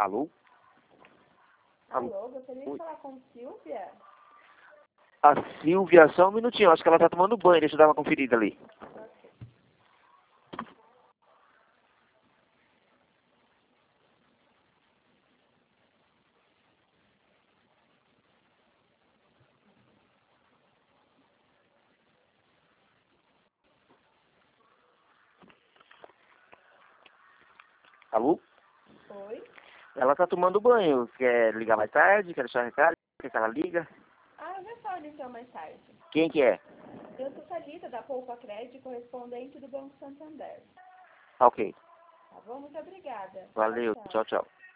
Alô? Alô, gostaria de falar com Silvia? A Silvia, só um minutinho, acho que ela tá tomando banho, deixa eu dar uma conferida ali. Alô? Oi? Ela tá tomando banho, quer ligar mais tarde, quer deixar recado, quer que ela liga? Ah, eu já falo então mais tarde. Quem que é? Eu sou Thalita, da Poupa Crédito, correspondente do Banco Santander. Ok, Tá bom? Muito obrigada. valeu, Tchau, tchau. tchau, tchau.